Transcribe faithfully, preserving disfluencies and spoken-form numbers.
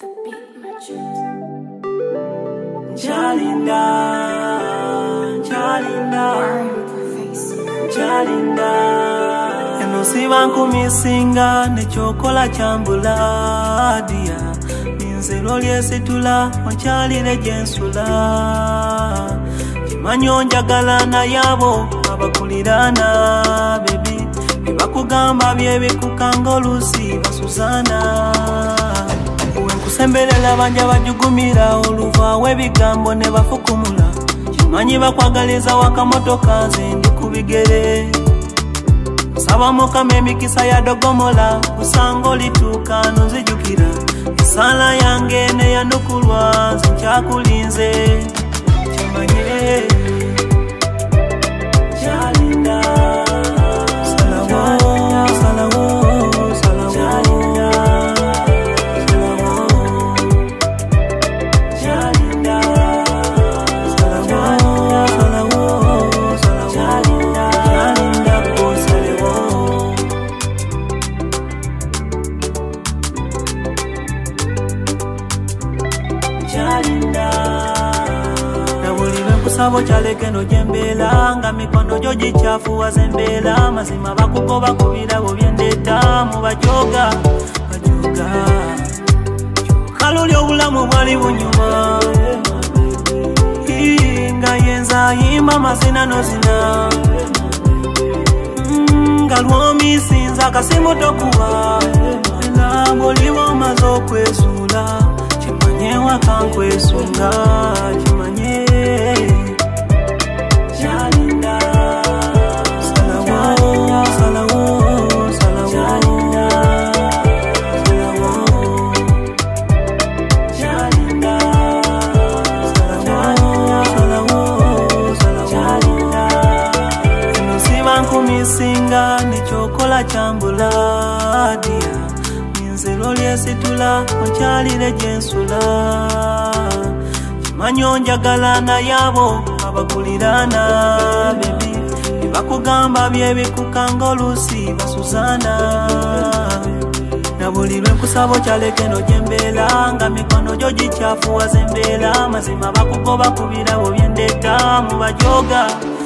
the beat merchant. Jalinda, Jalinda, Jalinda. Eno sibanku misinga ne chokola chambula dia. Ninzelo lyesitula machalire jensula. Chimanyo njagala na yabo abakulirana baby. Bibakugamba byebikukanga olusi basuzana. Uwenkusembelela banja bajugumira oluva webigambo ne bafukumula. Chimanyi bakwagaliza wakamotoka nze ndi kubigere. Saba mukama emikisa ya dogomola usango lituka nonzijukira. Sala yange ne yanukulwa nze nkyakulinze. Chimanye Jalinda. Kusabo chaleke no jembela nga mikono joji chafu wazembela mazima bakugoba kubira bobyendeta mu bajoga bajoga kaluli obulamu bwali bunyuma inga yenza yimba mazina nozina nga lwomi sinza kasimu tokuwa na boliwo mazo kwesula chimanye wakankwesunga chimanye Jalinda, salawo, salawo, salawo, Jalinda, salawo, Jalinda, salawo, salawo, salawo, Jalinda. Eno sibanku misinga ne chokola chambula dia. Ninzelo lyesitula machalire jensula. Chimanyo njagala na yabo abakulirana baby. Bibakugamba byebikukanga olusi basuzana. Nabulirwe kusabo chaleke no jembela nga mikono joji chafu wazembela mazima bakugoba kubira bobyendeta mu bajoga